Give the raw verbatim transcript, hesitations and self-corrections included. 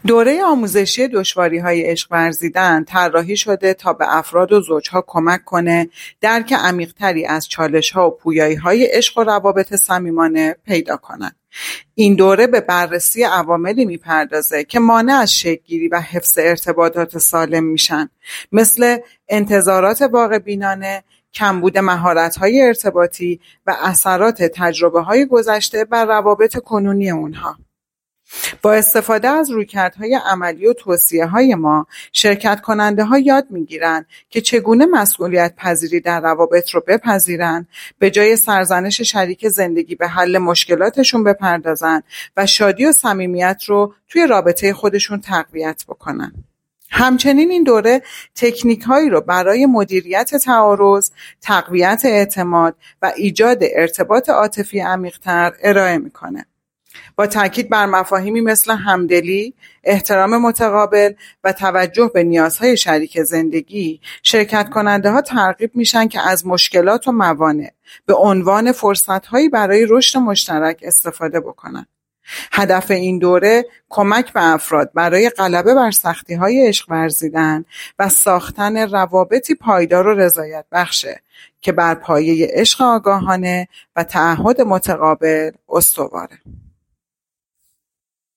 دوره آموزشی دشواری‌های عشق ورزیدن طراحی شده تا به افراد و زوجها کمک کنه درک عمیق‌تری از چالش‌ها و پویایی‌های عشق و روابط صمیمانه پیدا کنند. این دوره به بررسی عواملی میپردازه که مانع از شکل‌گیری و حفظ ارتباطات سالم میشن، مثل انتظارات واقع بینانه، کمبود مهارت‌های ارتباطی و اثرات تجربه‌های گذشته بر روابط کنونی اونها. با استفاده از رویکردهای عملی و توصیه‌های ما، شرکت کننده ها یاد میگیرن که چگونه مسئولیت پذیری در روابط رو بپذیرن، به جای سرزنش شریک زندگی به حل مشکلاتشون بپردازن و شادی و صمیمیت رو توی رابطه خودشون تقویت بکنن. همچنین این دوره تکنیک هایی رو برای مدیریت تعارض، تقویت اعتماد و ایجاد ارتباط عاطفی عمیق‌تر ارائه میکنه. با تاکید بر مفاهیمی مثل همدلی، احترام متقابل و توجه به نیازهای شریک زندگی، شرکت کننده ها ترغیب میشن که از مشکلات و موانع به عنوان فرصت‌هایی برای رشد مشترک استفاده بکنن. هدف این دوره کمک به افراد برای غلبه بر سختی‌های عشق ورزیدن و ساختن روابطی پایدار و رضایت بخشه که بر پایه عشق آگاهانه و تعهد متقابل استواره.